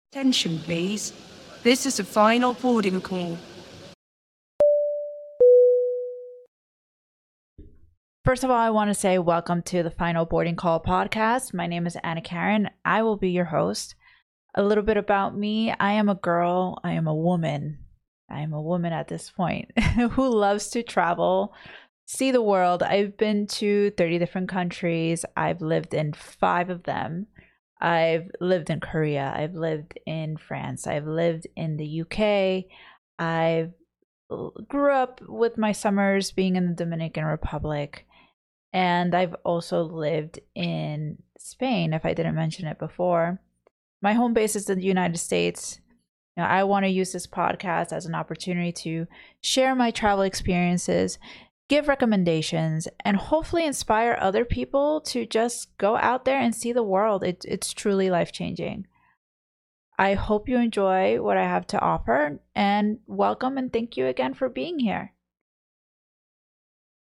Attention, please. This is a final boarding call. First of all, I want to say welcome to the Final Boarding Call podcast. My name is Anna Karen. I will be your host. A little bit about me. I am a girl. I am a woman. I am a woman at this point who loves to travel, see the world. I've been to 30 different countries. I've lived in 5 of them. I've lived in Korea. I've lived in France. I've lived in the UK. I grew up with my summers being in the Dominican Republic. And I've also lived in Spain, if I didn't mention it before. My home base is the United States. I want to use this podcast as an opportunity to share my travel experiences, give recommendations, and hopefully inspire other people to just go out there and see the world. It's truly life-changing. I hope you enjoy what I have to offer, and welcome and thank you again for being here.